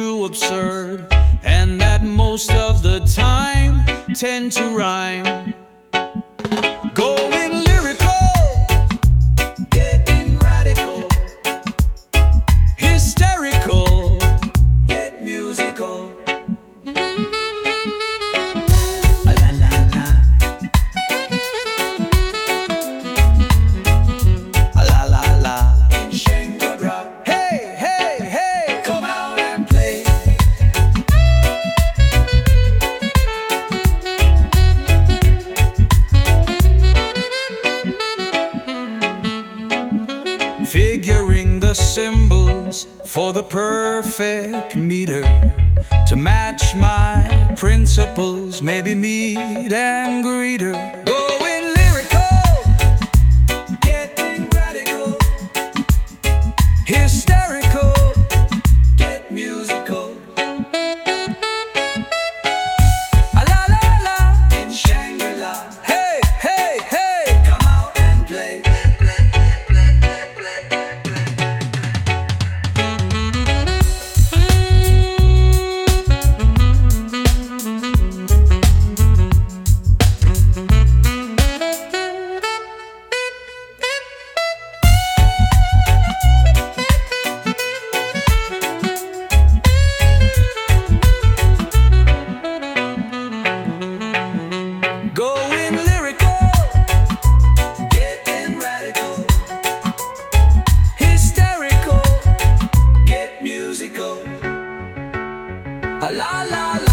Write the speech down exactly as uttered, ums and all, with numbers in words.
too absurd, and that most of the time tend to rhyme. Going lyrical, getting radical, hysterical, get musical. La la la, la la la. Hey, hey, hey, come out and play. Figuring the symbols for the perfect meter to match my principles, maybe meet and greeter. Going lyrical, getting radical, hysterical, get musical. A la la la, in Shangri-La. Hey, hey, hey, come out and play. Going lyrical, getting radical, hysterical, get musical. A la la la.